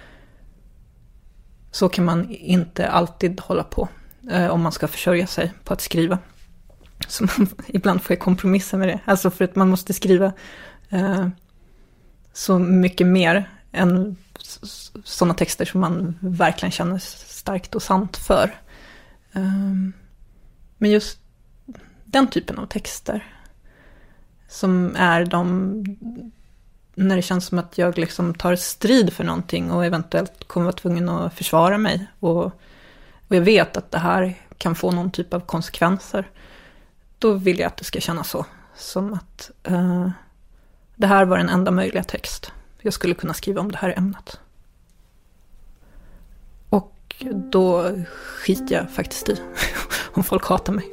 så kan man inte alltid hålla på. Om man ska försörja sig på att skriva. Så man, ibland får jag kompromissa med det. Alltså för att man måste skriva eh, så mycket mer än sådana texter som man verkligen känner starkt och sant för. Eh, men just den typen av texter som är de när det känns som att jag liksom tar strid för någonting och eventuellt kommer vara tvungen att försvara mig och Och jag vet att det här kan få någon typ av konsekvenser. Då vill jag att det ska kännas så. Som att uh, det här var den enda möjliga text jag skulle kunna skriva om det här ämnet. Och då skiter jag faktiskt i om folk hatar mig.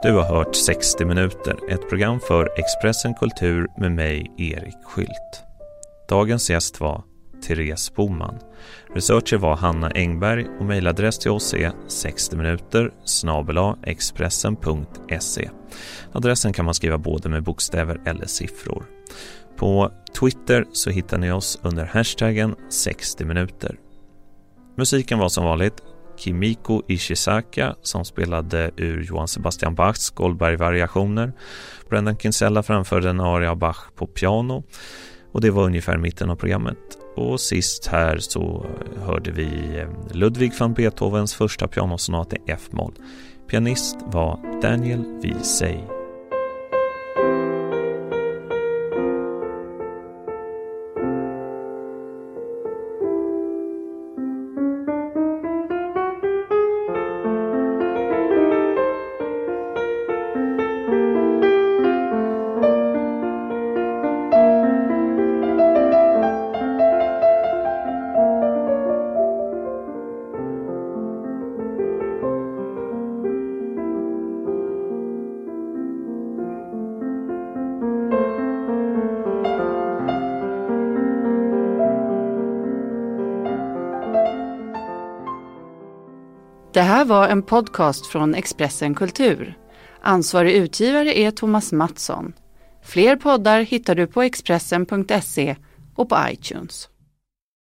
Du har hört sextio minuter, ett program för Expressen Kultur med mig, Erik Skylt. Dagens gäst var Therese Boman. Researcher var Hanna Engberg och mejladress till oss är sextio minuter snabel-a expressen punkt se. Adressen kan man skriva både med bokstäver eller siffror. På Twitter så hittar ni oss under hashtaggen sextio minuter. Musiken var som vanligt Kimiko Ishizaka som spelade ur Johann Sebastian Bachs Goldberg-variationer. Brendan Kinsella framförde en aria av Bach på piano. Och det var ungefär mitten av programmet. Och sist här så hörde vi Ludwig van Beethovens första pianosonat i F-moll. Pianist var Daniel Wiesey. Det här var en podcast från Expressen Kultur. Ansvarig utgivare är Thomas Mattsson. Fler poddar hittar du på expressen punkt se och på iTunes.